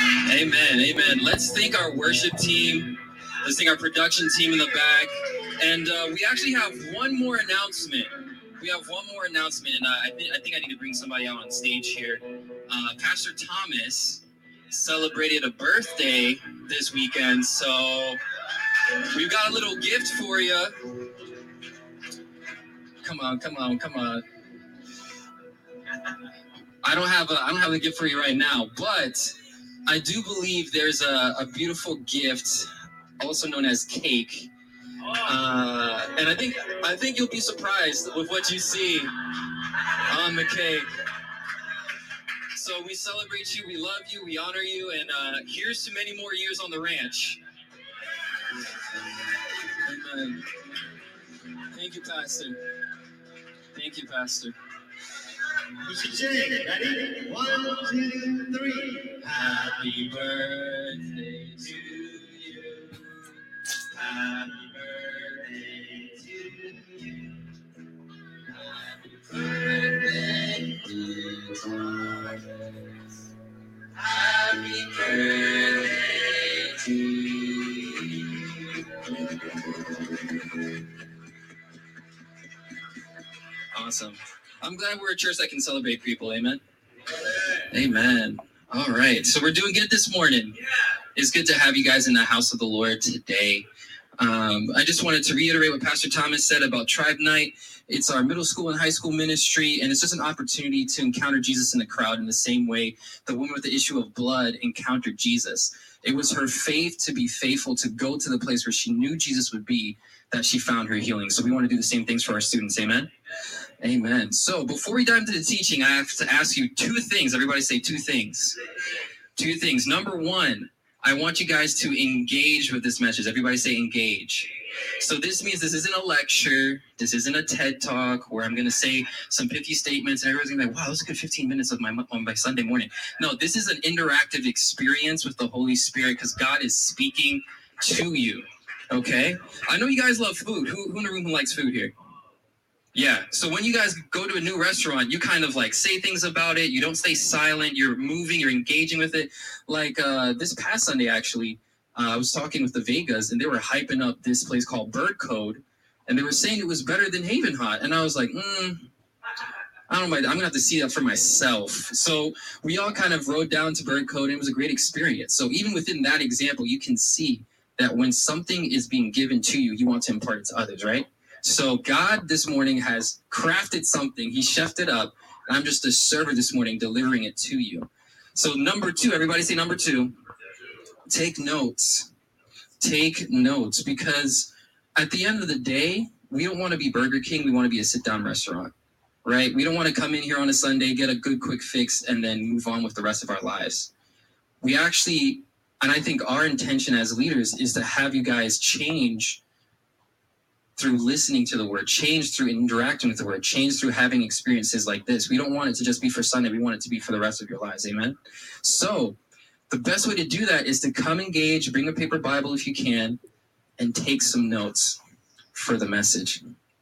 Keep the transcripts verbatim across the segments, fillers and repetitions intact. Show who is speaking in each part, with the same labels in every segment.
Speaker 1: Amen, amen. Let's thank our worship team. Let's thank our production team in the back. And uh, we actually have one more announcement. We have one more announcement, and uh, I, th- I think I need to bring somebody out on stage here. Uh, Pastor Thomas celebrated a birthday this weekend, so we've got a little gift for you. Come on, come on, come on. I don't have a I don't have a gift for you right now, but I do believe there's a, a beautiful gift, also known as cake. Uh, and I think I think you'll be surprised with what you see on the cake. So we celebrate you, we love you, we honor you, and uh, here's to many more years on the ranch. Amen. Thank you, Pastor. Thank you, Pastor.
Speaker 2: You should sing. Ready? One, two, three.
Speaker 1: Happy birthday to you. Happy birthday to you. Happy birthday, dear Thomas. Happy birthday to you. Awesome. I'm glad we're a church that can celebrate people. Amen. Amen. All right. So we're doing good this morning. It's good to have you guys in the house of the Lord today. Um, I just wanted to reiterate what Pastor Thomas said about Tribe Night. It's our middle school and high school ministry, and it's just an opportunity to encounter Jesus in the crowd in the same way the woman with the issue of blood encountered Jesus. It was her faith to be faithful, to go to the place where she knew Jesus would be, that she found her healing. So we want to do the same things for our students. Amen? Amen. So before we dive into the teaching, I have to ask you two things. Everybody say two things. Two things. Number one, I want you guys to engage with this message. Everybody say engage. So this means this isn't a lecture. This isn't a TED Talk where I'm going to say some pithy statements and everybody's going to be like, wow, that was a good fifteen minutes of my on my Sunday morning. No, this is an interactive experience with the Holy Spirit because God is speaking to you. Okay? I know you guys love food. Who, who in the room who likes food here? Yeah. So when you guys go to a new restaurant, you kind of like say things about it. You don't stay silent. You're moving. You're engaging with it. Like uh, this past Sunday, actually, uh, I was talking with the Vegas, and they were hyping up this place called Bird Code, and they were saying it was better than Haven Hot. And I was like, mm, I don't know. I'm going to have to see that for myself. So we all kind of rode down to Bird Code, and it was a great experience. So even within that example, you can see that when something is being given to you, you want to impart it to others, right? So God this morning has crafted something. He chefed it up. And I'm just a server this morning delivering it to you. So number two, everybody say number two. Take notes. Take notes. Because at the end of the day, we don't want to be Burger King. We want to be a sit-down restaurant, right? We don't want to come in here on a Sunday, get a good quick fix, and then move on with the rest of our lives. We actually, and I think our intention as leaders is to have you guys change through listening to the word, change through interacting with the word, change through having experiences like this. We don't want it to just be for Sunday. We want it to be for the rest of your lives. Amen. So the best way to do that is to come engage, bring a paper Bible if you can, and take some notes for the message.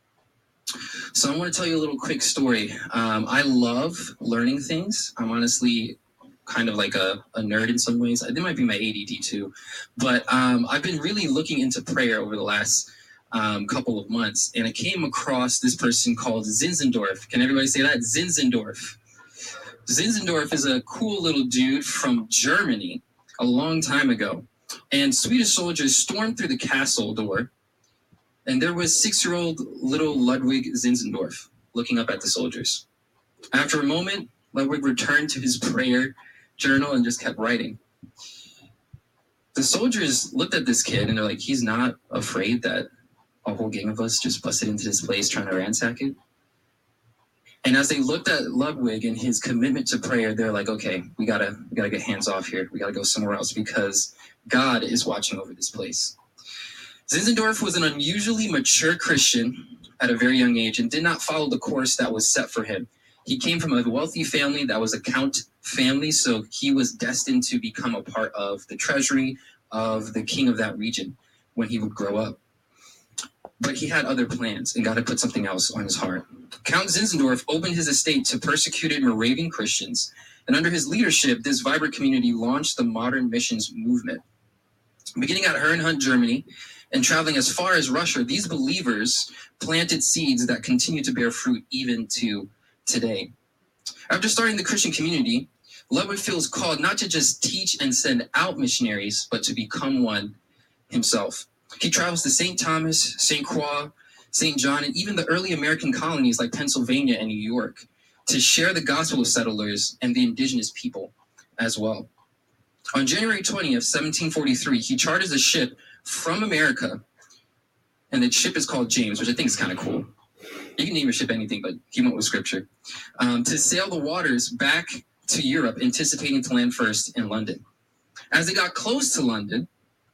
Speaker 1: So I want to tell you a little quick story. Um, I love learning things. I'm honestly kind of like a, a nerd in some ways. It might be my A D D too. But um, I've been really looking into prayer over the last Um, couple of months, and I came across this person called Zinzendorf. Can everybody say that? Zinzendorf. Zinzendorf is a cool little dude from Germany a long time ago, and Swedish soldiers stormed through the castle door, and there was six-year-old little Ludwig Zinzendorf looking up at the soldiers. After a moment, Ludwig returned to his prayer journal and just kept writing. The soldiers looked at this kid, and they're like, he's not afraid that a whole gang of us just busted into this place trying to ransack it. And as they looked at Ludwig and his commitment to prayer, they're like, okay, we gotta we gotta get hands off here. We gotta go somewhere else because God is watching over this place. Zinzendorf was an unusually mature Christian at a very young age and did not follow the course that was set for him. He came from a wealthy family that was a count family, so he was destined to become a part of the treasury of the king of that region when he would grow up. But he had other plans, and God had put something else on his heart. Count Zinzendorf opened his estate to persecuted Moravian Christians And under his leadership, this vibrant community launched the modern missions movement. Beginning at Herrnhut, Germany, and traveling as far as Russia, these believers planted seeds that continue to bear fruit even to today. After starting the Christian community, Ludwig feels called not to just teach and send out missionaries, but to become one himself. He travels to Saint Thomas, Saint Croix, Saint John, and even the early American colonies like Pennsylvania and New York to share the gospel with settlers and the indigenous people as well. On January twentieth, seventeen forty-three, he charters a ship from America, and the ship is called James, which I think is kind of cool. You can name your ship anything, but he went with scripture, um, to sail the waters back to Europe, anticipating to land first in London. As they got close to London,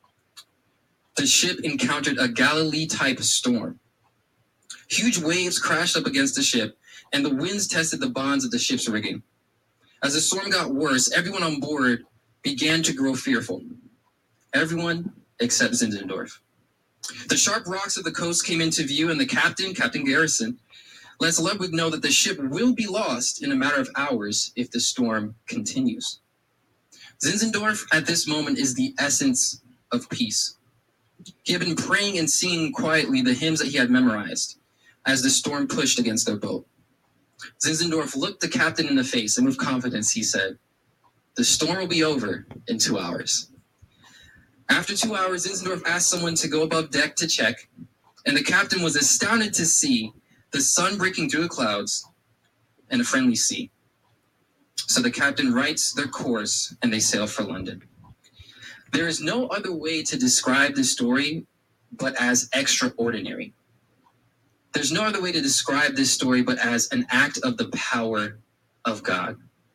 Speaker 1: the ship encountered a Galilee-type storm. Huge waves crashed up against the ship, and the winds tested the bonds of the ship's rigging. As the storm got worse, everyone on board began to grow fearful. Everyone except Zinzendorf. The sharp rocks of the coast came into view, and the captain, Captain Garrison, lets Ludwig know that the ship will be lost in a matter of hours if the storm continues. Zinzendorf, at this moment, is the essence of peace. He had been praying and singing quietly the hymns that he had memorized as the storm pushed against their boat. Zinzendorf looked the captain in the face, and with confidence he said, "The storm will be over in two hours." After two hours, Zinzendorf asked someone to go above deck to check, and the captain was astounded to see the sun breaking through the clouds and a friendly sea. So the captain writes their course, and they sail for London. There is no other way to describe this story but as extraordinary. There's no other way to describe this story but as an act of the power of God.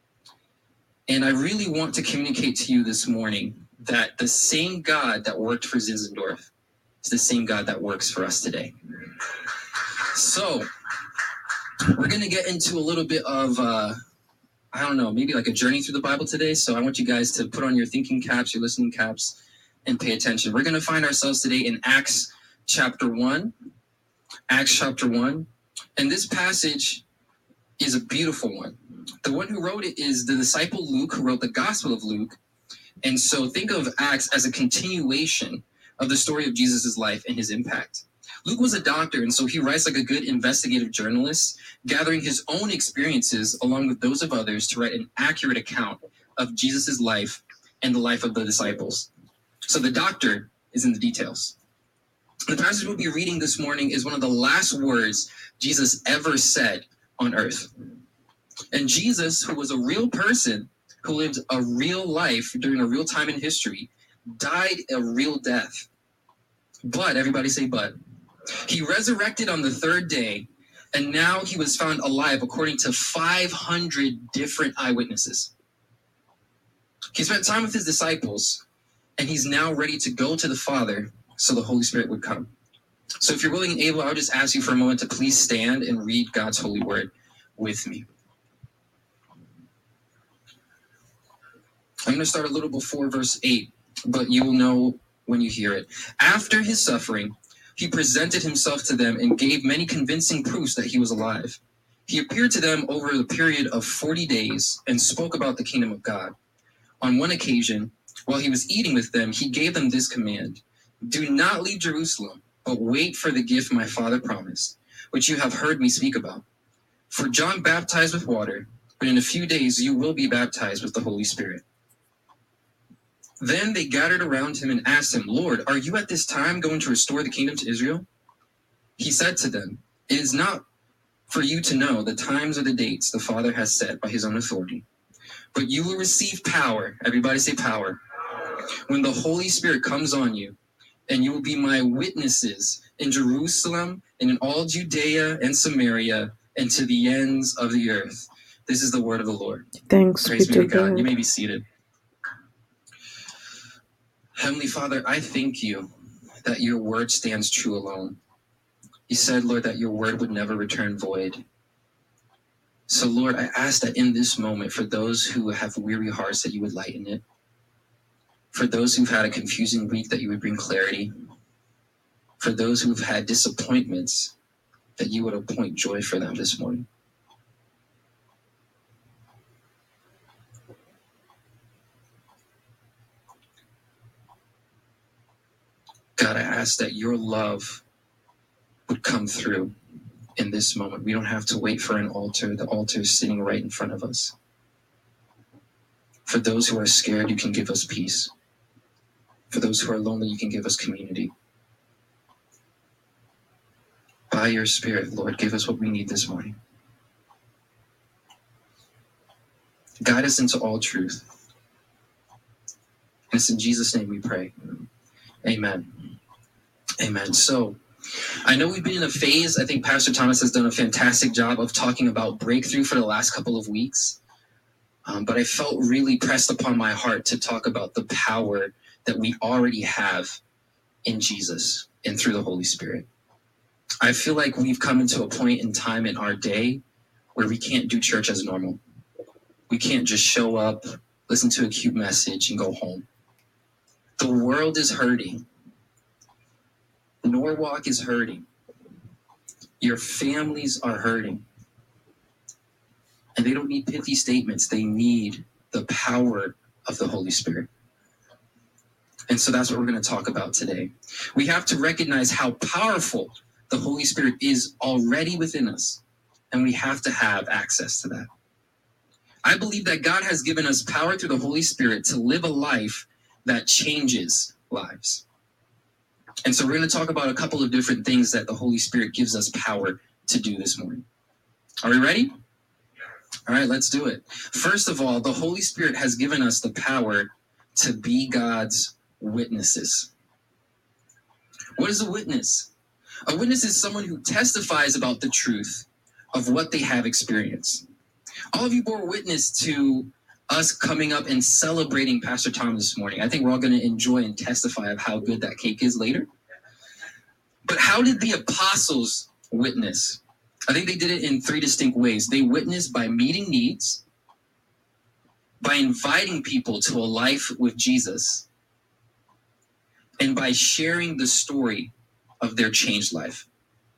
Speaker 1: And I really want to communicate to you this morning that the same God that worked for Zinzendorf is the same God that works for us today. So, we're going to get into a little bit of, uh, I don't know, maybe like a journey through the Bible today. So I want you guys to put on your thinking caps, your listening caps, and pay attention. We're going to find ourselves today in Acts chapter one. Acts chapter one. And this passage is a beautiful one. The one who wrote it is the disciple Luke, who wrote the Gospel of Luke. And so think of Acts as a continuation of the story of Jesus' life and his impact. Luke was a doctor, and so he writes like a good investigative journalist, gathering his own experiences along with those of others to write an accurate account of Jesus' life and the life of the disciples. So the doctor is in the details. The passage we'll be reading this morning is one of the last words Jesus ever said on earth. And Jesus, who was a real person, who lived a real life during a real time in history, died a real death. But, everybody say but. He resurrected on the third day, and now he was found alive according to five hundred different eyewitnesses. He spent time with his disciples, and he's now ready to go to the Father so the Holy Spirit would come. So if you're willing and able, I would just ask you for a moment to please stand and read God's holy word with me. I'm going to start a little before verse eight, but you will know when you hear it. After his suffering, he presented himself to them and gave many convincing proofs that he was alive. He appeared to them over the period of forty days and spoke about the kingdom of God. On one occasion, while he was eating with them, he gave them this command: "Do not leave Jerusalem, but wait for the gift my Father promised, which you have heard me speak about. For John baptized with water, but in a few days you will be baptized with the Holy Spirit." Then they gathered around him and asked him, "Lord, are you at this time going to restore the kingdom to Israel?" He said to them, "It is not for you to know the times or the dates the Father has set by his own authority, but you will receive power." Everybody say power. "When the Holy Spirit comes on you, and you will be my witnesses in Jerusalem and in all Judea and Samaria and to the ends of the earth." This is the word of the Lord.
Speaker 3: Thanks
Speaker 1: Praise
Speaker 3: be
Speaker 1: be
Speaker 3: to
Speaker 1: to God.
Speaker 3: God.
Speaker 1: You may be seated. Heavenly Father, I thank you that your word stands true alone. You said, Lord, that your word would never return void. So, Lord, I ask that in this moment, for those who have weary hearts, that you would lighten it. For those who've had a confusing week, that you would bring clarity. For those who've had disappointments, that you would appoint joy for them this morning. God, I ask that your love would come through in this moment. We don't have to wait for an altar. The altar is sitting right in front of us. For those who are scared, you can give us peace. For those who are lonely, you can give us community. By your Spirit, Lord, give us what we need this morning. Guide us into all truth. And it's in Jesus' name we pray. Amen. Amen. So, I know we've been in a phase. I think Pastor Thomas has done a fantastic job of talking about breakthrough for the last couple of weeks. Um, but I felt really pressed upon my heart to talk about the power that we already have in Jesus and through the Holy Spirit. I feel like we've come into a point in time in our day where we can't do church as normal. We can't just show up, listen to a cute message, and go home. The world is hurting. Norwalk is hurting. Your families are hurting. And they don't need pithy statements. They need the power of the Holy Spirit. And so that's what we're going to talk about today. We have to recognize how powerful the Holy Spirit is already within us. And we have to have access to that. I believe that God has given us power through the Holy Spirit to live a life that changes lives. And so we're going to talk about a couple of different things that the Holy Spirit gives us power to do this morning. Are we ready? All right, let's do it. First of all, the Holy Spirit has given us the power to be God's witnesses. What is a witness? A witness is someone who testifies about the truth of what they have experienced. All of you bore witness to us coming up and celebrating Pastor Tom this morning. I think we're all going to enjoy and testify of how good that cake is later. But how did the apostles witness? I think they did it in three distinct ways. They witnessed by meeting needs, by inviting people to a life with Jesus, and by sharing the story of their changed life.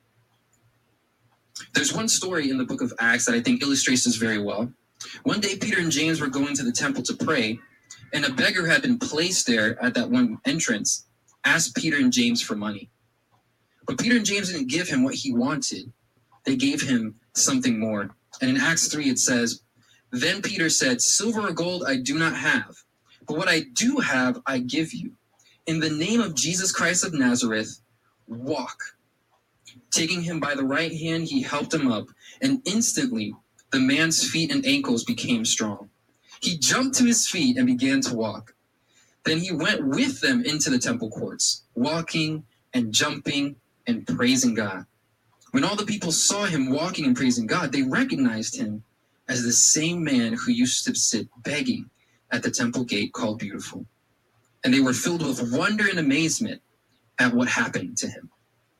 Speaker 1: There's one story in the book of Acts that I think illustrates this very well. One day, Peter and James were going to the temple to pray, and a beggar had been placed there at that one entrance, asked Peter and James for money. But Peter and James didn't give him what he wanted. They gave him something more. And in Acts three, it says, "Then Peter said, 'Silver or gold I do not have, but what I do have I give you. In the name of Jesus Christ of Nazareth, walk.' Taking him by the right hand, he helped him up, and instantly the man's feet and ankles became strong. He jumped to his feet and began to walk. Then he went with them into the temple courts, walking and jumping and praising God. When all the people saw him walking and praising God, they recognized him as the same man who used to sit begging at the temple gate called Beautiful. And they were filled with wonder and amazement at what happened to him."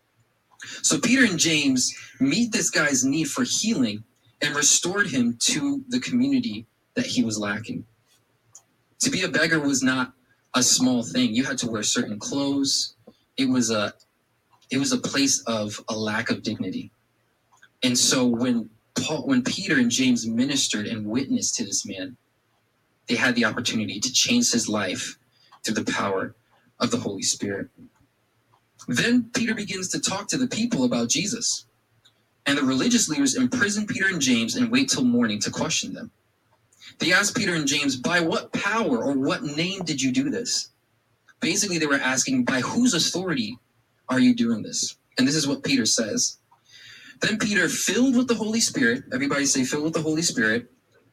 Speaker 1: So Peter and James meet this guy's need for healing and restored him to the community that he was lacking. To be a beggar was not a small thing. You had to wear certain clothes. It was a it was a place of a lack of dignity. And so when Paul, when Peter and James ministered and witnessed to this man, they had the opportunity to change his life through the power of the Holy Spirit. Then Peter begins to talk to the people about Jesus. And the religious leaders imprison Peter and James and wait till morning to question them. They ask Peter and James, "By what power or what name did you do this?" Basically, they were asking, by whose authority are you doing this? And this is what Peter says. Then Peter, filled with the Holy Spirit, everybody say, filled with the Holy Spirit.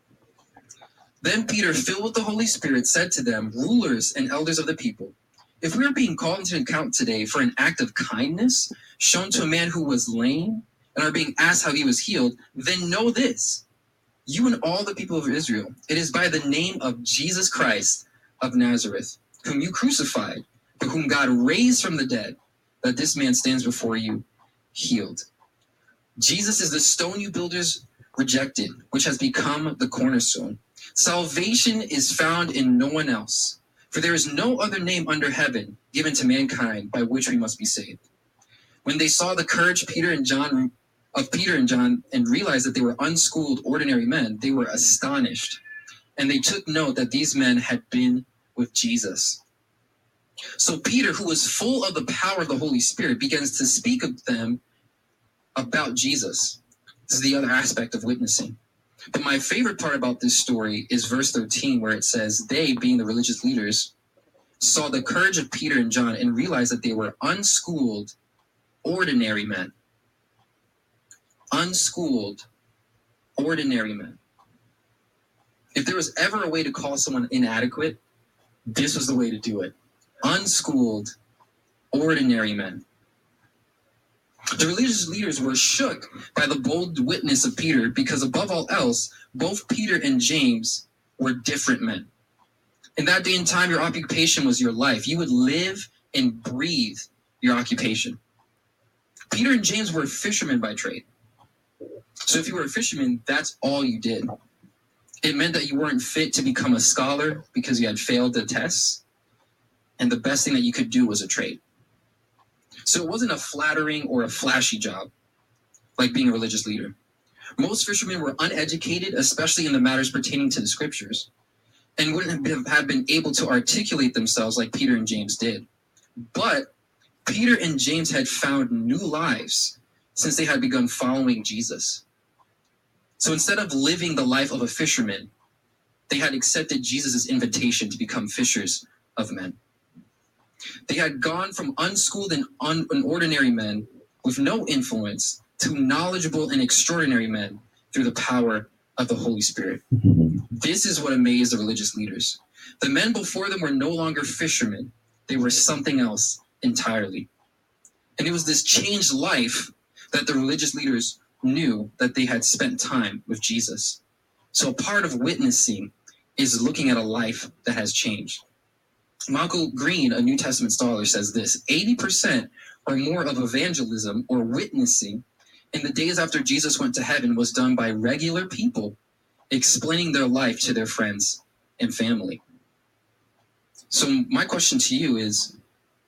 Speaker 1: Then Peter, filled with the Holy Spirit, said to them, "Rulers and elders of the people, if we are being called into account today for an act of kindness shown to a man who was lame and are being asked how he was healed, then know this, you and all the people of Israel, it is by the name of Jesus Christ of Nazareth, whom you crucified, but whom God raised from the dead, that this man stands before you healed. Jesus is the stone you builders rejected, which has become the cornerstone. Salvation is found in no one else, for there is no other name under heaven given to mankind by which we must be saved." When they saw the courage Peter and John of Peter and John and realized that they were unschooled, ordinary men, they were astonished. And they took note that these men had been with Jesus. So Peter, who was full of the power of the Holy Spirit, begins to speak of them about Jesus. This is the other aspect of witnessing. But my favorite part about this story is verse thirteen, where it says, they, being the religious leaders, saw the courage of Peter and John and realized that they were unschooled, ordinary men. Unschooled, ordinary men. If there was ever a way to call someone inadequate, this was the way to do it. Unschooled, ordinary men. The religious leaders were shook by the bold witness of Peter because, above all else, both Peter and James were different men. In that day and time, your occupation was your life. You would live and breathe your occupation. Peter and James were fishermen by trade. So if you were a fisherman, that's all you did. It meant that you weren't fit to become a scholar because you had failed the tests. And the best thing that you could do was a trade. So it wasn't a flattering or a flashy job, like being a religious leader. Most fishermen were uneducated, especially in the matters pertaining to the scriptures, and wouldn't have been able to articulate themselves like Peter and James did. But Peter and James had found new lives since they had begun following Jesus. So instead of living the life of a fisherman, they had accepted Jesus' invitation to become fishers of men. They had gone from unschooled and un- ordinary men with no influence to knowledgeable and extraordinary men through the power of the Holy Spirit. This is what amazed the religious leaders. The men before them were no longer fishermen. They were something else entirely. And it was this changed life that the religious leaders knew that they had spent time with Jesus. So a part of witnessing is looking at a life that has changed. Michael Green, a New Testament scholar, says this: eighty percent or more of evangelism or witnessing in the days after Jesus went to heaven was done by regular people explaining their life to their friends and family. So my question to you is,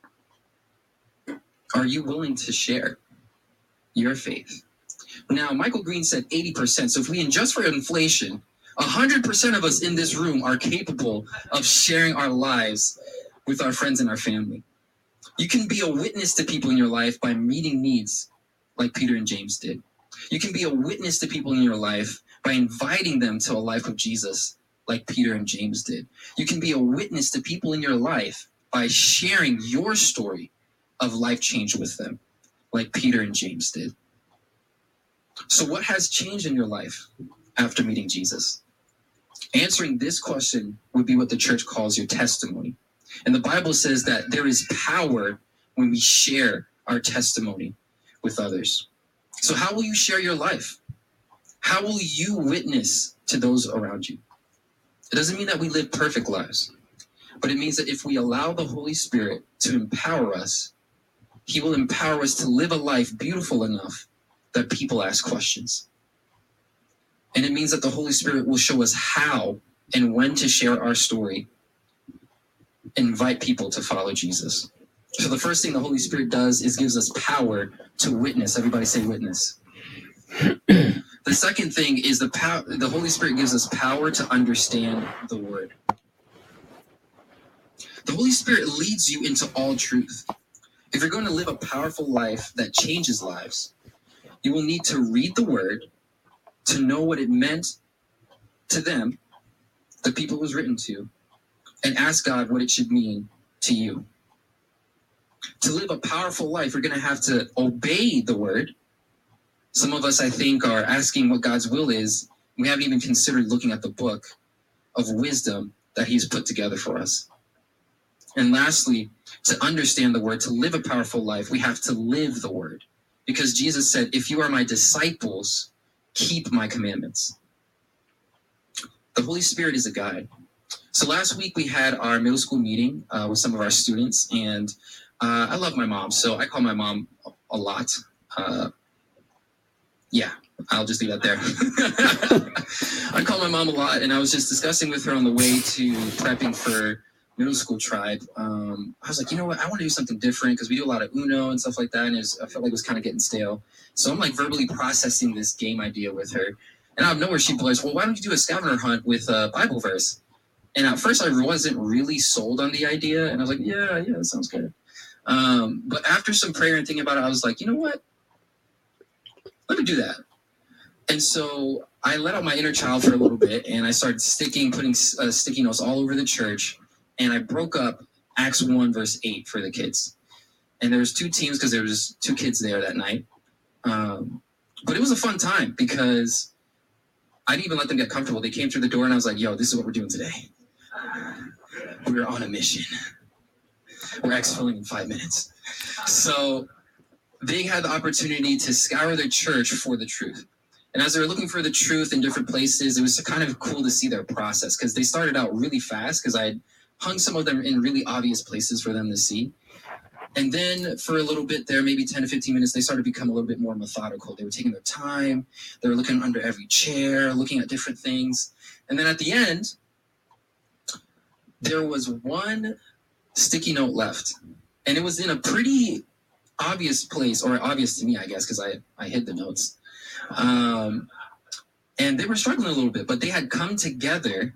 Speaker 1: are you willing to share your faith? Now, Michael Green said eighty percent. So if we adjust for inflation, one hundred percent of us in this room are capable of sharing our lives with our friends and our family. You can be a witness to people in your life by meeting needs like Peter and James did. You can be a witness to people in your life by inviting them to a life of Jesus like Peter and James did. You can be a witness to people in your life by sharing your story of life change with them like Peter and James did. So what has changed in your life after meeting Jesus? Answering this question would be what the church calls your testimony. And the Bible says that there is power when we share our testimony with others. So how will you share your life? How will you witness to those around you? It doesn't mean that we live perfect lives, but it means that if we allow the Holy Spirit to empower us, He will empower us to live a life beautiful enough that people ask questions. And it means that the Holy Spirit will show us how and when to share our story, invite people to follow Jesus. So the first thing the Holy Spirit does is gives us power to witness. Everybody say witness. The second thing is the power. The Holy Spirit gives us power to understand the Word. The Holy Spirit leads you into all truth. If you're going to live a powerful life that changes lives, you will need to read the Word to know what it meant to them, the people it was written to, and ask God what it should mean to you. To live a powerful life, you're going to have to obey the Word. Some of us, I think, are asking what God's will is. We haven't even considered looking at the book of wisdom that He's put together for us. And lastly, to understand the Word, to live a powerful life, we have to live the Word. Because Jesus said, if you are my disciples, keep my commandments. The Holy Spirit is a guide. So last week we had our middle school meeting uh, with some of our students, and uh, I love my mom, so I call my mom a lot. Uh, yeah, I'll just leave that there. I call my mom a lot, and I was just discussing with her on the way to prepping for middle school tribe. Um, I was like, you know what, I want to do something different because we do a lot of Uno and stuff like that, and it was, I felt like it was kind of getting stale. So I'm like verbally processing this game idea with her, and out of nowhere she blows, well, why don't you do a scavenger hunt with a Bible verse? And at first I wasn't really sold on the idea. And I was like, yeah, yeah, that sounds good. Um, but after some prayer and thinking about it, I was like, you know what? Let me do that. And so I let out my inner child for a little bit, and I started sticking, putting uh, sticky notes all over the church. And I broke up Acts one, verse eight for the kids. And there was two teams because there was two kids there that night. Um, but it was a fun time because I didn't even let them get comfortable. They came through the door, and I was like, yo, this is what we're doing today. We're on a mission. We're exfilling in five minutes. So they had the opportunity to scour the church for the truth. And as they were looking for the truth in different places, it was kind of cool to see their process because they started out really fast because I had hung some of them in really obvious places for them to see. And then for a little bit there, maybe ten to fifteen minutes, they started to become a little bit more methodical. They were taking their time. They were looking under every chair, looking at different things. And then at the end, there was one sticky note left. And it was in a pretty obvious place, or obvious to me, I guess, because I, I hid the notes. Um, and they were struggling a little bit, but they had come together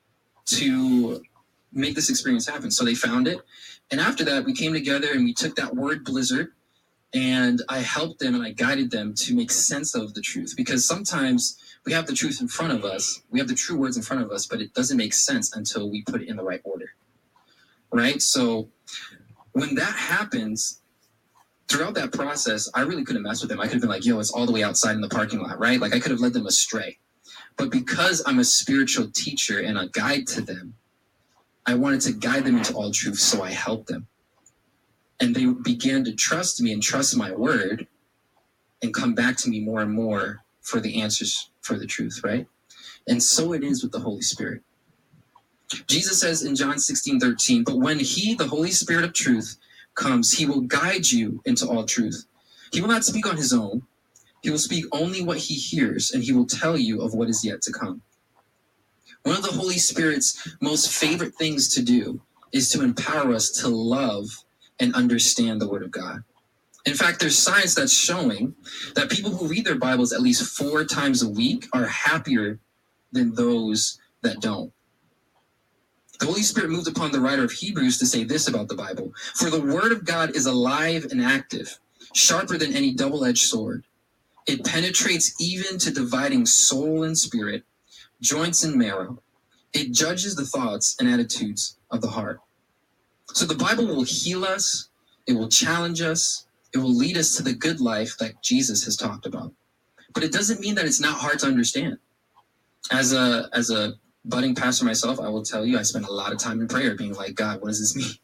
Speaker 1: to make this experience happen. So they found it. And after that, we came together and we took that word blizzard, and I helped them and I guided them to make sense of the truth. Because sometimes we have the truth in front of us, we have the true words in front of us, but it doesn't make sense until we put it in the right order. Right? So when that happens, throughout that process, I really couldn't mess with them. I could have been like, yo, it's all the way outside in the parking lot, right? Like I could have led them astray. But because I'm a spiritual teacher and a guide to them, I wanted to guide them into all truth, so I helped them. And they began to trust me and trust my word and come back to me more and more for the answers for the truth, right? And so it is with the Holy Spirit. Jesus says in John sixteen thirteen, but when he, the Holy Spirit of truth, comes, he will guide you into all truth. He will not speak on his own. He will speak only what he hears, and he will tell you of what is yet to come. One of the Holy Spirit's most favorite things to do is to empower us to love and understand the Word of God. In fact, there's science that's showing that people who read their Bibles at least four times a week are happier than those that don't. The Holy Spirit moved upon the writer of Hebrews to say this about the Bible: for the Word of God is alive and active, sharper than any double-edged sword. It penetrates even to dividing soul and spirit, joints and marrow. It judges the thoughts and attitudes of the heart. So the Bible will heal us. It will challenge us. It will lead us to the good life that Jesus has talked about. But it doesn't mean that it's not hard to understand. As a, as a budding pastor myself, I will tell you, I spent a lot of time in prayer being like, God, what does this mean?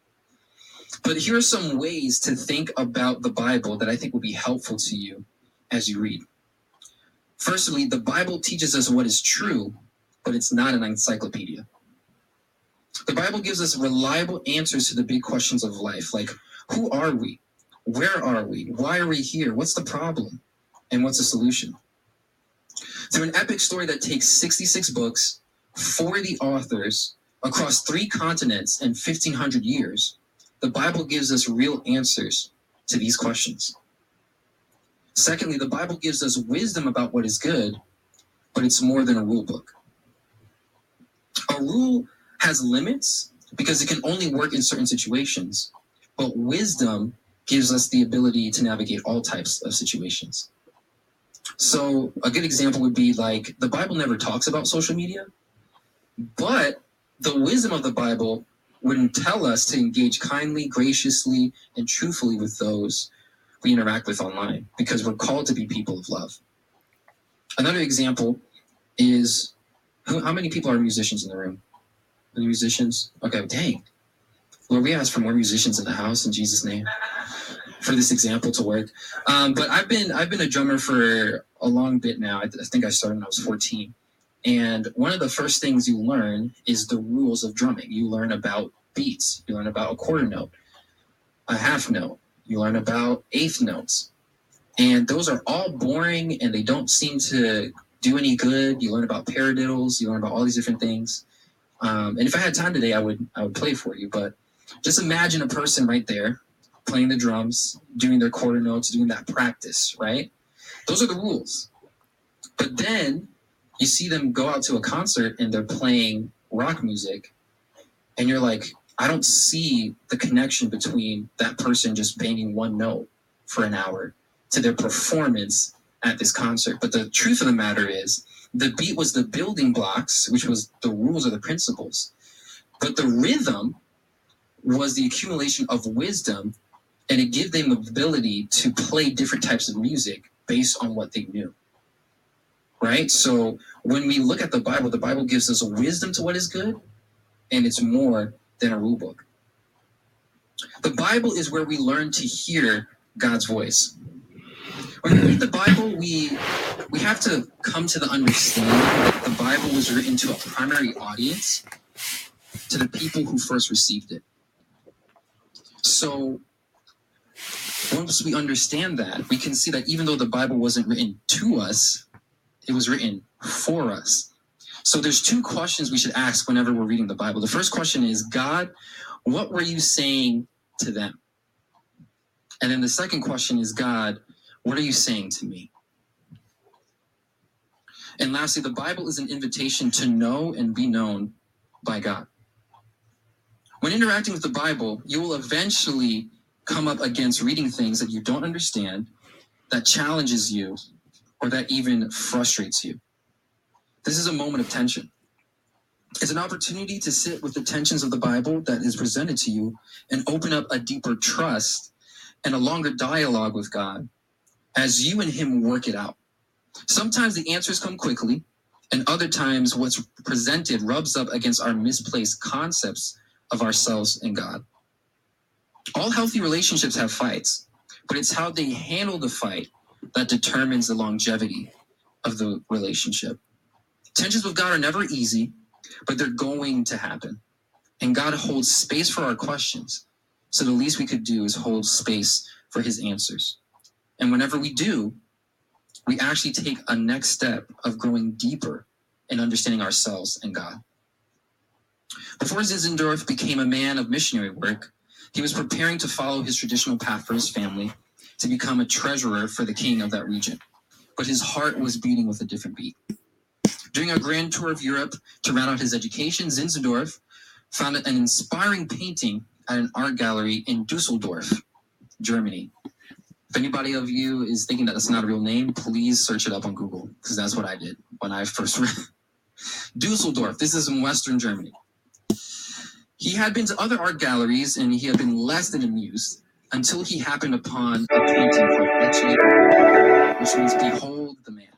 Speaker 1: But here are some ways to think about the Bible that I think will be helpful to you as you read. Firstly, the Bible teaches us what is true, but it's not an encyclopedia. The Bible gives us reliable answers to the big questions of life, like who are we? Where are we? Why are we here? What's the problem? And what's the solution? Through an epic story that takes sixty-six books, forty authors, across three continents and fifteen hundred years, the Bible gives us real answers to these questions. Secondly, the Bible gives us wisdom about what is good, but it's more than a rule book. A rule has limits because it can only work in certain situations, but wisdom gives us the ability to navigate all types of situations. So a good example would be like the Bible never talks about social media, but the wisdom of the Bible would tell us to engage kindly, graciously, and truthfully with those we interact with online, because we're called to be people of love. Another example is, who, how many people are musicians in the room? Any musicians? Okay, dang. Lord, we ask for more musicians in the house in Jesus' name for this example to work. Um, but I've been I've been a drummer for a long bit now. I, I think I started when I was fourteen. And one of the first things you learn is the rules of drumming. You learn about beats. You learn about a quarter note, a half note. You learn about eighth notes. And those are all boring and they don't seem to do any good. You learn about paradiddles. You learn about all these different things. Um, and if I had time today, I would I would play for you. But just imagine a person right there playing the drums, doing their quarter notes, doing that practice, right? Those are the rules. But then you see them go out to a concert and they're playing rock music, and you're like, I don't see the connection between that person just banging one note for an hour to their performance at this concert. But the truth of the matter is, the beat was the building blocks, which was the rules or the principles. But the rhythm was the accumulation of wisdom, and it gave them the ability to play different types of music based on what they knew. Right? So when we look at the Bible, the Bible gives us a wisdom to what is good, and it's more than a rule book. The Bible is where we learn to hear God's voice. When we read the Bible, we we have to come to the understanding that the Bible was written to a primary audience, to the people who first received it. So once we understand that, we can see that even though the Bible wasn't written to us, it was written for us. So there's two questions we should ask whenever we're reading the Bible. The first question is, God, what were you saying to them? And then the second question is, God, what are you saying to me? And lastly, the Bible is an invitation to know and be known by God. When interacting with the Bible, you will eventually come up against reading things that you don't understand, that challenges you, or that even frustrates you. This is a moment of tension. It's an opportunity to sit with the tensions of the Bible that is presented to you and open up a deeper trust and a longer dialogue with God as you and him work it out. Sometimes the answers come quickly, and other times what's presented rubs up against our misplaced concepts of ourselves and God. All healthy relationships have fights, but it's how they handle the fight that determines the longevity of the relationship. Tensions with God are never easy, but they're going to happen. And God holds space for our questions. So the least we could do is hold space for his answers. And whenever we do, we actually take a next step of growing deeper in understanding ourselves and God. Before Zinzendorf became a man of missionary work, he was preparing to follow his traditional path for his family to become a treasurer for the king of that region. But his heart was beating with a different beat. During a grand tour of Europe to round out his education, Zinzendorf found an inspiring painting at an art gallery in Dusseldorf, Germany. If anybody of you is thinking that that's not a real name, please search it up on Google, because that's what I did when I first read Dusseldorf. This is in Western Germany. He had been to other art galleries, and he had been less than amused until he happened upon a painting called Ecce, which means "Behold the Man."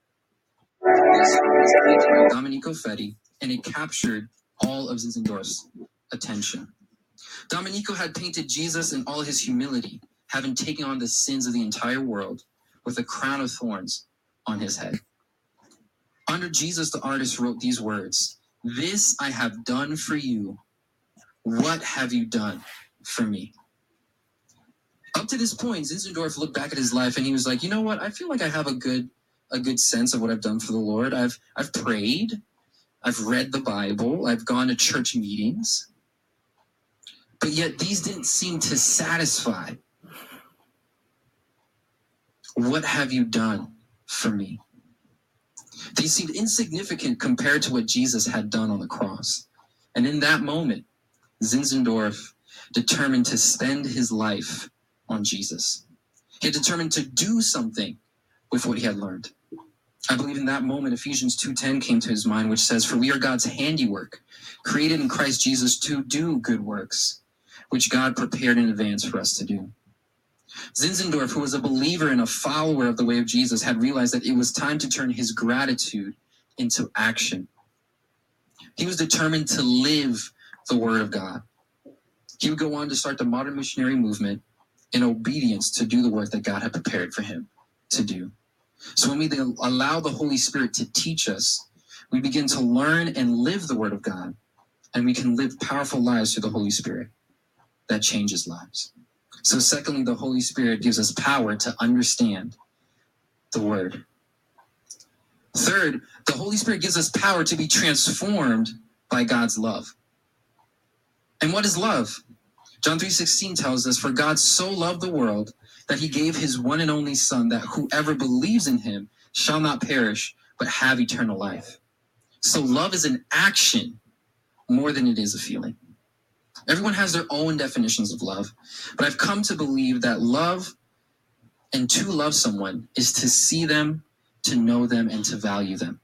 Speaker 1: This was painted by Domenico Feti, and it captured all of Zinzendorf's attention. Domenico had painted Jesus in all his humility, having taken on the sins of the entire world with a crown of thorns on his head. Under Jesus, the artist wrote these words, "This I have done for you. What have you done for me?" Up to this point, Zinzendorf looked back at his life and he was like, you know what? I feel like I have a good a good sense of what I've done for the Lord. I've I've prayed. I've read the Bible. I've gone to church meetings. But yet these didn't seem to satisfy. What have you done for me? These seemed insignificant compared to what Jesus had done on the cross. And in that moment, Zinzendorf determined to spend his life on Jesus. He had determined to do something with what he had learned. I believe in that moment, Ephesians two ten came to his mind, which says, "For we are God's handiwork, created in Christ Jesus to do good works, which God prepared in advance for us to do." Zinzendorf, who was a believer and a follower of the way of Jesus, had realized that it was time to turn his gratitude into action. He was determined to live the word of God. He would go on to start the modern missionary movement in obedience to do the work that God had prepared for him to do. So when we allow the Holy Spirit to teach us, we begin to learn and live the word of God, and we can live powerful lives through the Holy Spirit that changes lives. So secondly, the Holy Spirit gives us power to understand the word. Third, the Holy Spirit gives us power to be transformed by God's love. And what is love? John three sixteen tells us, "For God so loved the world that he gave his one and only Son, that whoever believes in him shall not perish, but have eternal life." So love is an action more than it is a feeling. Everyone has their own definitions of love, but I've come to believe that love and to love someone is to see them, to know them, and to value them.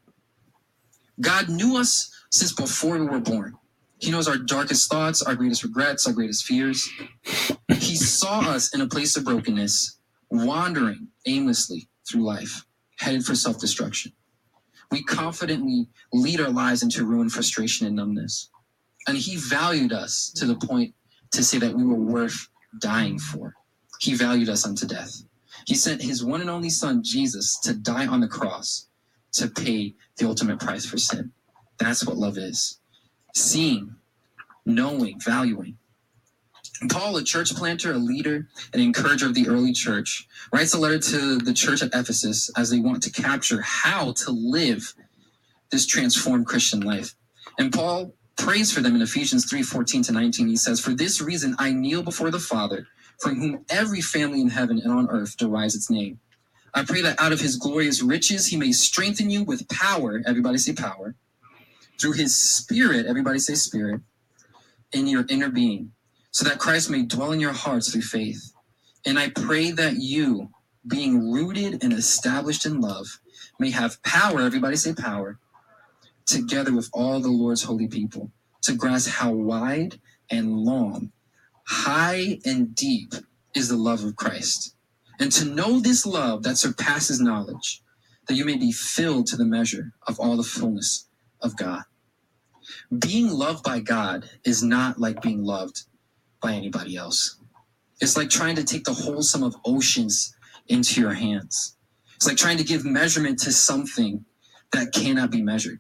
Speaker 1: God knew us since before we were born. He knows our darkest thoughts, our greatest regrets, our greatest fears. He saw us in a place of brokenness, wandering aimlessly through life, headed for self-destruction. We confidently lead our lives into ruin, frustration, and numbness. And he valued us to the point to say that we were worth dying for. He valued us unto death. He sent his one and only son, Jesus, to die on the cross to pay the ultimate price for sin. That's what love is. Seeing, knowing, valuing. Paul, a church planter, a leader, an encourager of the early church, writes a letter to the church at Ephesus as they want to capture how to live this transformed Christian life. And Paul prays for them in Ephesians three fourteen to nineteen. He says, "For this reason I kneel before the Father, from whom every family in heaven and on earth derives its name. I pray that out of his glorious riches he may strengthen you with power," everybody say power, "through his Spirit," everybody say Spirit, "in your inner being, so that Christ may dwell in your hearts through faith. And I pray that you, being rooted and established in love, may have power," everybody say power, "together with all the Lord's holy people, to grasp how wide and long, high and deep is the love of Christ, and to know this love that surpasses knowledge, that you may be filled to the measure of all the fullness of God." Being loved by God is not like being loved by anybody else. It's like trying to take the whole sum of oceans into your hands. It's like trying to give measurement to something that cannot be measured.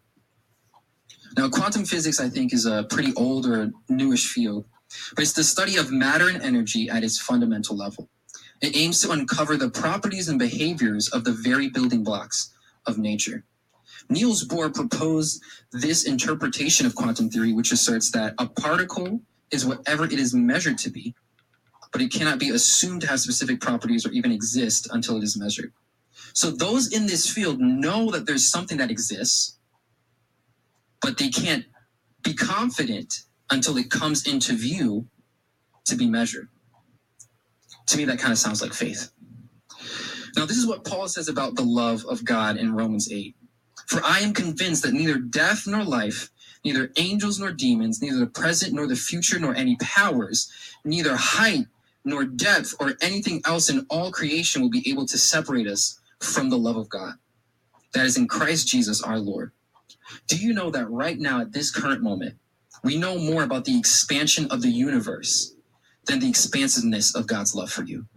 Speaker 1: Now, quantum physics, I think, is a pretty old or newish field, but it's the study of matter and energy at its fundamental level. It aims to uncover the properties and behaviors of the very building blocks of nature. Niels Bohr proposed this interpretation of quantum theory, which asserts that a particle is whatever it is measured to be, but it cannot be assumed to have specific properties or even exist until it is measured. So those in this field know that there's something that exists, but they can't be confident until it comes into view to be measured. To me, that kind of sounds like faith. Now, this is what Paul says about the love of God in Romans eight. "For I am convinced that neither death nor life, neither angels nor demons, neither the present nor the future, nor any powers, neither height nor depth or anything else in all creation will be able to separate us from the love of God that is in Christ Jesus our Lord." Do you know that right now, at this current moment, we know more about the expansion of the universe than the expansiveness of God's love for you?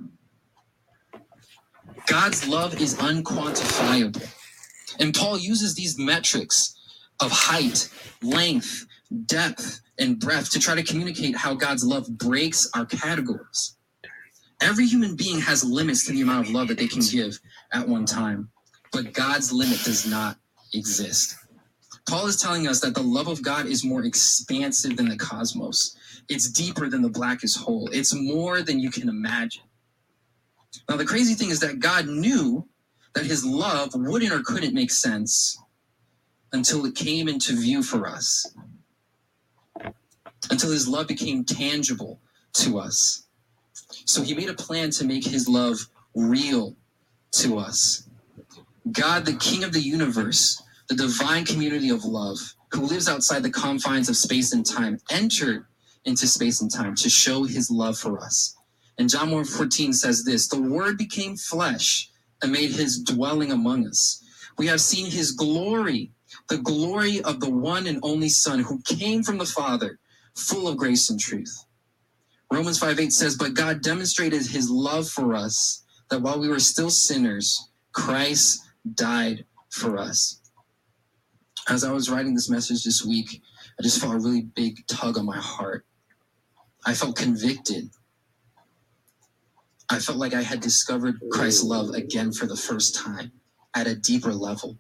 Speaker 1: God's love is unquantifiable. And Paul uses these metrics of height, length, depth, and breadth to try to communicate how God's love breaks our categories. Every human being has limits to the amount of love that they can give at one time, but God's limit does not exist. Paul is telling us that the love of God is more expansive than the cosmos. It's deeper than the blackest hole. It's more than you can imagine. Now, the crazy thing is that God knew that his love wouldn't or couldn't make sense until it came into view for us, until his love became tangible to us. So he made a plan to make his love real to us. God, the King of the universe, the divine community of love, who lives outside the confines of space and time, entered into space and time to show his love for us. And John one fourteen says this: "The Word became flesh and made his dwelling among us. We have seen his glory, the glory of the one and only Son who came from the Father, full of grace and truth." Romans five eight says, "But God demonstrated his love for us, that while we were still sinners, Christ died for us." As I was writing this message this week, I just felt a really big tug on my heart. I felt convicted. I felt like I had discovered Christ's love again for the first time at a deeper level.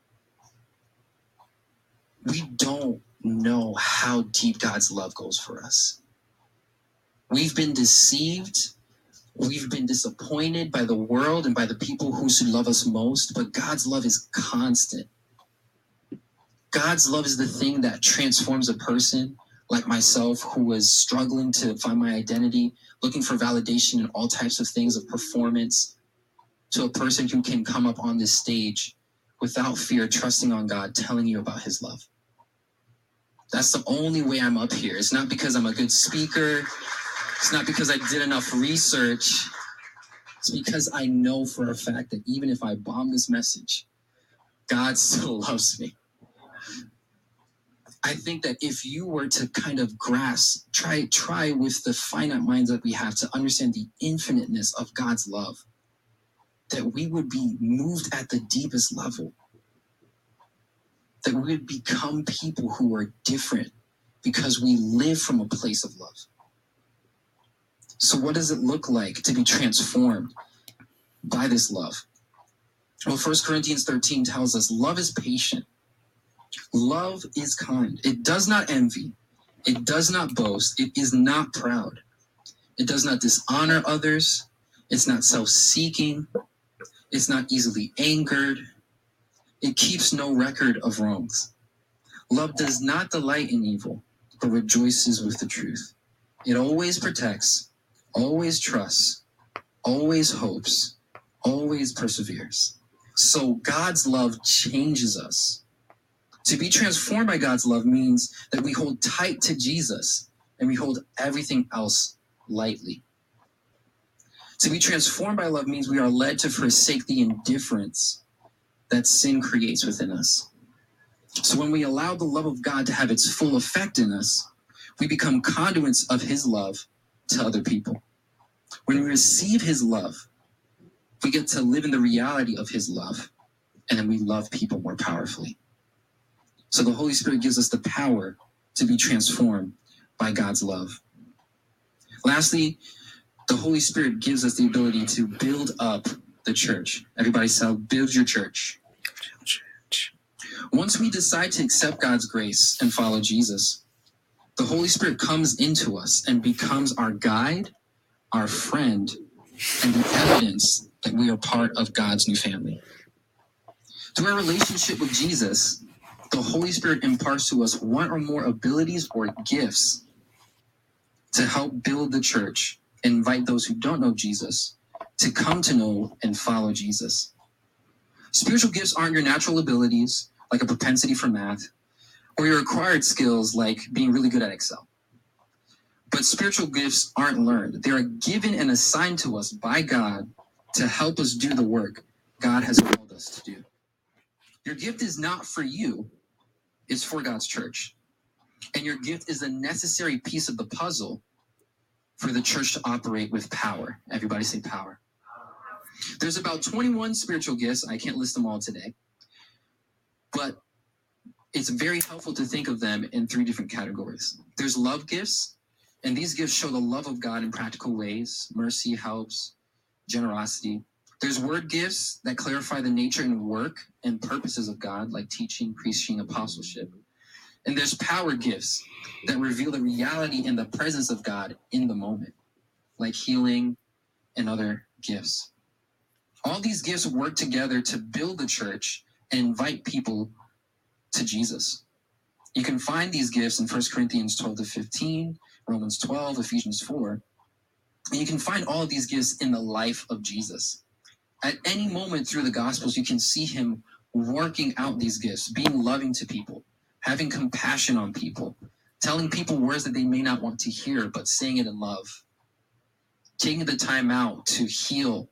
Speaker 1: We don't know how deep God's love goes for us. We've been deceived. We've been disappointed by the world and by the people who should love us most, but God's love is constant. God's love is the thing that transforms a person like myself, who was struggling to find my identity, looking for validation in all types of things of performance, to a person who can come up on this stage without fear, trusting on God, telling you about his love. That's the only way I'm up here. It's not because I'm a good speaker. It's not because I did enough research. It's because I know for a fact that even if I bomb this message, God still loves me. I think that if you were to kind of grasp, try, try with the finite minds that we have to understand the infiniteness of God's love, that we would be moved at the deepest level, that we would become people who are different because we live from a place of love. So what does it look like to be transformed by this love? Well, First Corinthians thirteen tells us love is patient. Love is kind. It does not envy. It does not boast. It is not proud. It does not dishonor others. It's not self-seeking. It's not easily angered. It keeps no record of wrongs. Love does not delight in evil, but rejoices with the truth. It always protects, always trusts, always hopes, always perseveres. So God's love changes us. To be transformed by God's love means that we hold tight to Jesus and we hold everything else lightly. To be transformed by love means we are led to forsake the indifference that sin creates within us. So when we allow the love of God to have its full effect in us, we become conduits of his love to other people. When we receive his love, we get to live in the reality of his love, and then we love people more powerfully. So the Holy Spirit gives us the power to be transformed by God's love. Lastly, the Holy Spirit gives us the ability to build up the church. Everybody say, build your church. Once we decide to accept God's grace and follow Jesus, the Holy Spirit comes into us and becomes our guide, our friend, and the evidence that we are part of God's new family. Through our relationship with Jesus, the Holy Spirit imparts to us one or more abilities or gifts to help build the church and invite those who don't know Jesus to come to know and follow Jesus. Spiritual gifts aren't your natural abilities, like a propensity for math, or your acquired skills, like being really good at Excel. But spiritual gifts aren't learned. They are given and assigned to us by God to help us do the work God has called us to do. Your gift is not for you, it's for God's church. And your gift is a necessary piece of the puzzle for the church to operate with power. Everybody say power. There's about twenty-one spiritual gifts. I can't list them all today. But it's very helpful to think of them in three different categories. There's love gifts, and these gifts show the love of God in practical ways: mercy, helps, generosity. There's word gifts that clarify the nature and work and purposes of God, like teaching, preaching, apostleship. And there's power gifts that reveal the reality and the presence of God in the moment, like healing and other gifts. All these gifts work together to build the church and invite people to Jesus. You can find these gifts in First Corinthians twelve to fifteen, Romans twelve, Ephesians four. And you can find all of these gifts in the life of Jesus. At any moment through the Gospels, you can see him working out these gifts, being loving to people, having compassion on people, telling people words that they may not want to hear, but saying it in love, taking the time out to heal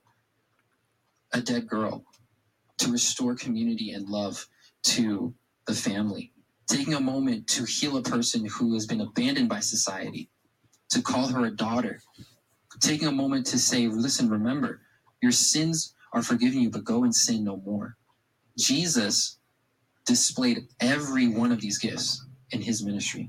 Speaker 1: a dead girl, to restore community and love to the family, taking a moment to heal a person who has been abandoned by society, to call her a daughter, taking a moment to say, listen, remember, your sins are forgiven you, but go and sin no more. Jesus displayed every one of these gifts in his ministry.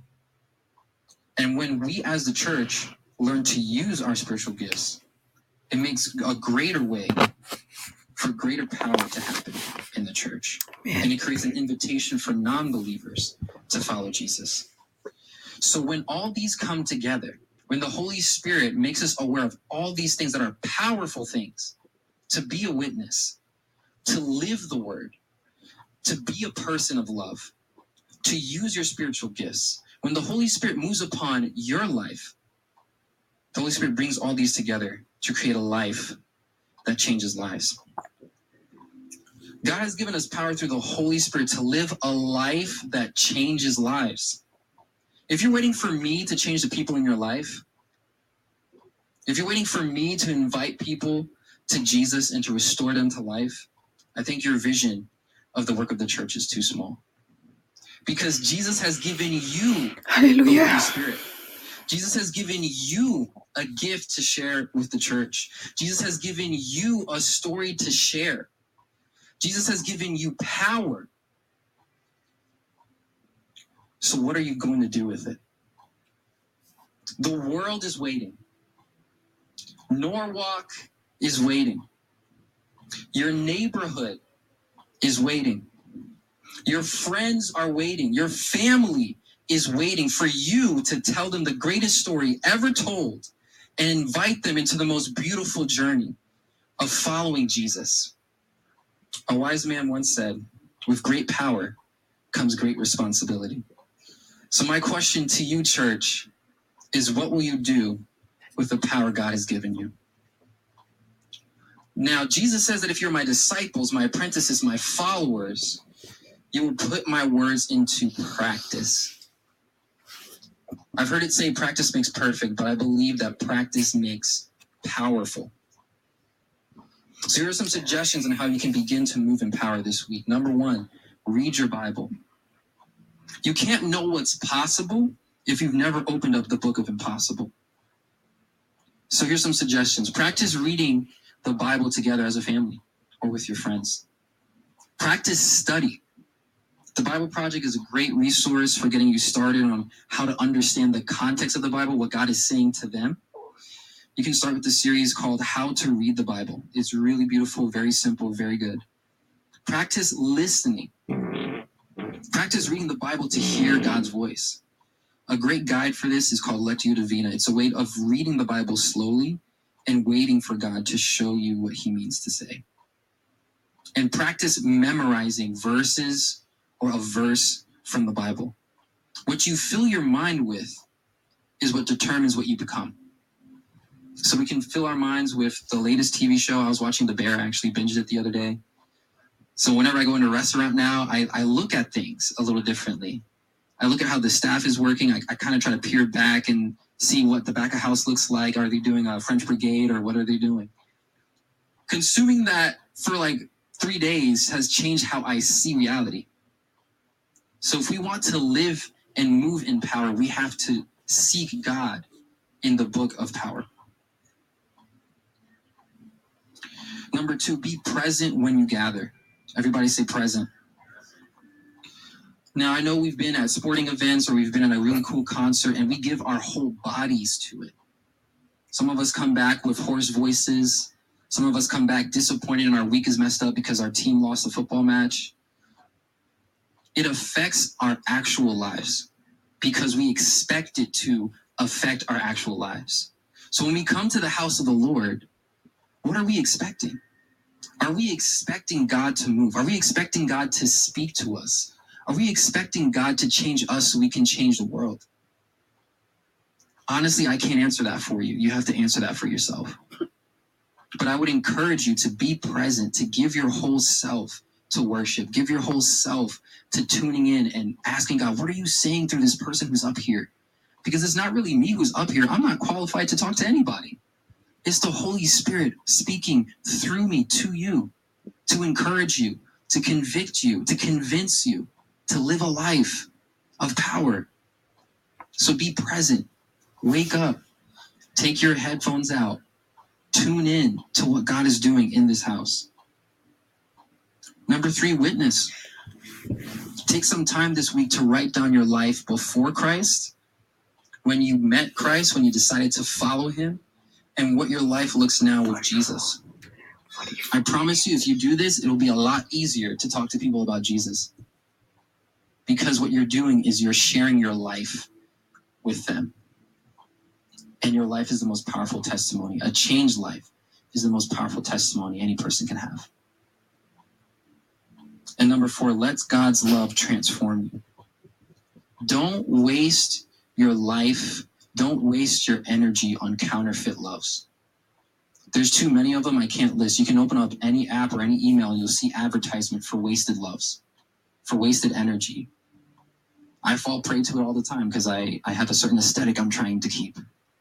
Speaker 1: And when we as the church learn to use our spiritual gifts, it makes a greater way for greater power to happen in the church. Man. And it creates an invitation for non-believers to follow Jesus. So when all these come together, when the Holy Spirit makes us aware of all these things that are powerful things, to be a witness, to live the word, to be a person of love, to use your spiritual gifts, When the Holy Spirit moves upon your life, the Holy Spirit brings all these together to create a life that changes lives. God has given us power through the Holy Spirit to live a life that changes lives. If you're waiting for me to change the people in your life, if you're waiting for me to invite people to Jesus and to restore them to life, I think your vision of the work of the church is too small. Because Jesus has given you
Speaker 3: Hallelujah.
Speaker 1: the Holy Spirit. Jesus has given you a gift to share with the church. Jesus has given you a story to share. Jesus has given you power. So what are you going to do with it? The world is waiting. Norwalk is waiting. Your neighborhood is waiting. Your friends are waiting. Your family is waiting for you to tell them the greatest story ever told and invite them into the most beautiful journey of following Jesus. A wise man once said, with great power comes great responsibility. So my question to you, church, is what will you do with the power God has given you? Now, Jesus says that if you're my disciples, my apprentices, my followers, you will put my words into practice. I've heard it say practice makes perfect, but I believe that practice makes powerful. So here are some suggestions on how you can begin to move in power this week. Number one, read your Bible. You can't know what's possible if you've never opened up the book of impossible. So here's some suggestions. Practice reading the Bible together as a family or with your friends. Practice study. The Bible Project is a great resource for getting you started on how to understand the context of the Bible, what God is saying to them. You can start with the series called How to Read the Bible. It's really beautiful, very simple, very good. Practice listening. Practice reading the Bible to hear God's voice. A great guide for this is called Lectio Divina. It's a way of reading the Bible slowly and waiting for God to show you what he means to say. And practice memorizing verses or a verse from the Bible. What you fill your mind with is what determines what you become. So we can fill our minds with the latest T V show. I was watching The Bear, I actually binged it the other day. So whenever I go into a restaurant now, I, I look at things a little differently. I look at how the staff is working. I, I kind of try to peer back and see what the back of house looks like. Are they doing a French brigade or what are they doing? Consuming that for like three days has changed how I see reality. So if we want to live and move in power, we have to seek God in the book of power. Number two, be present when you gather. Everybody say present. Now, I know we've been at sporting events or we've been at a really cool concert and we give our whole bodies to it. Some of us come back with hoarse voices. Some of us come back disappointed and our week is messed up because our team lost a football match. It affects our actual lives because we expect it to affect our actual lives. So when we come to the house of the Lord, what are we expecting? Are we expecting God to move? Are we expecting God to speak to us? Are we expecting God to change us so we can change the world? Honestly, I can't answer that for you. You have to answer that for yourself. But I would encourage you to be present, to give your whole self to worship, give your whole self to tuning in and asking God, what are you saying through this person who's up here? Because it's not really me who's up here. I'm not qualified to talk to anybody. It's the Holy Spirit speaking through me to you, to encourage you, to convict you, to convince you, to live a life of power. So be present, wake up, take your headphones out, tune in to what God is doing in this house. Number three, witness. Take some time this week to write down your life before Christ, when you met Christ, when you decided to follow him, and what your life looks now with Jesus. I promise you, if you do this, it'll be a lot easier to talk to people about Jesus. Because what you're doing is you're sharing your life with them. And your life is the most powerful testimony. A changed life is the most powerful testimony any person can have. And number four, let God's love transform you. Don't waste your life. Don't waste your energy on counterfeit loves. There's too many of them I can't list. You can open up any app or any email and you'll see advertisement for wasted loves, for wasted energy. I fall prey to it all the time because I, I have a certain aesthetic I'm trying to keep.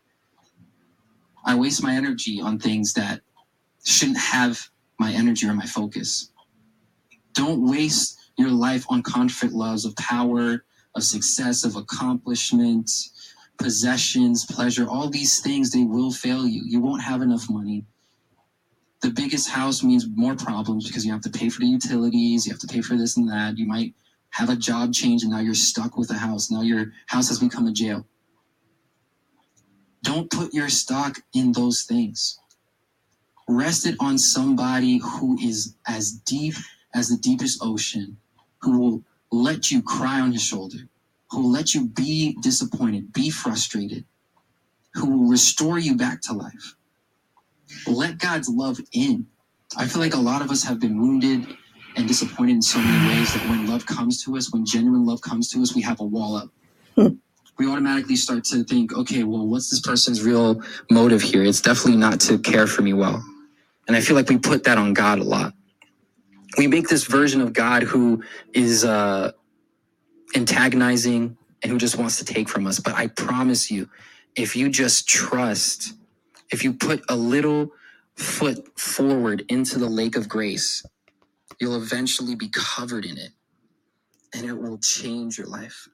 Speaker 1: I waste my energy on things that shouldn't have my energy or my focus. Don't waste your life on counterfeit loves of power, of success, of accomplishment, possessions, pleasure. All these things, they will fail you. You won't have enough money. The biggest house means more problems because you have to pay for the utilities, you have to pay for this and that. You might have a job change and now you're stuck with a house. Now your house has become a jail. Don't put your stock in those things. Rest it on somebody who is as deep as the deepest ocean, who will let you cry on his shoulder, who will let you be disappointed, be frustrated, who will restore you back to life. Let God's love in. I feel like a lot of us have been wounded and disappointed in so many ways that when love comes to us, when genuine love comes to us, we have a wall up. We automatically start to think, okay, well, what's this person's real motive here? It's definitely not to care for me well. And I feel like we put that on God a lot. We make this version of God who is uh, antagonizing and who just wants to take from us. But I promise you, if you just trust, if you put a little foot forward into the lake of grace, you'll eventually be covered in it, and it will change your life.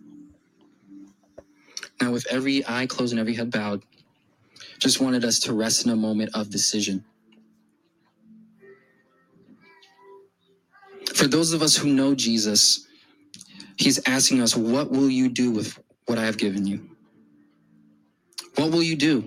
Speaker 1: Now, with every eye closed and every head bowed, just wanted us to rest in a moment of decision. For those of us who know Jesus, he's asking us, what will you do with what I have given you? What will you do?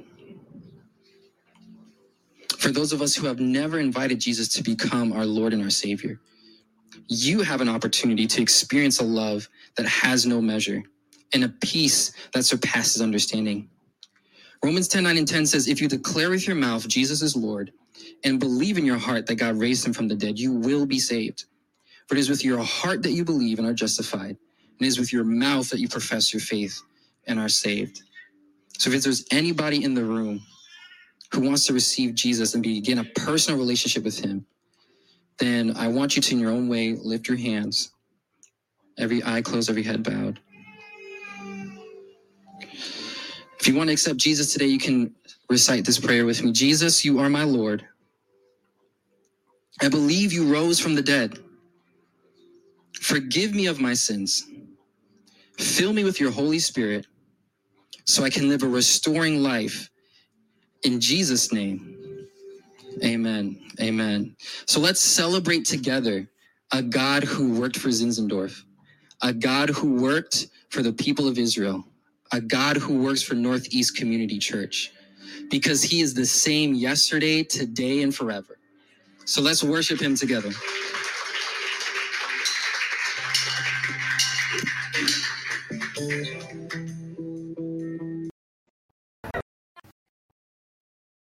Speaker 1: For those of us who have never invited Jesus to become our Lord and our Savior, you have an opportunity to experience a love that has no measure and a peace that surpasses understanding. Romans ten, nine and ten says, if you declare with your mouth Jesus is Lord and believe in your heart that God raised him from the dead, you will be saved. For it is with your heart that you believe and are justified, and it is with your mouth that you profess your faith and are saved. So if there's anybody in the room who wants to receive Jesus and begin a personal relationship with him, then I want you to, in your own way, lift your hands. Every eye closed, every head bowed. If you want to accept Jesus today, you can recite this prayer with me. Jesus, you are my Lord. I believe you rose from the dead. Forgive me of my sins. Fill me with your Holy Spirit so I can live a restoring life. In Jesus' name, amen. Amen. So let's celebrate together a God who worked for Zinzendorf, a God who worked for the people of Israel, a God who works for Northeast Community Church, because he is the same yesterday, today, and forever. So let's worship him together.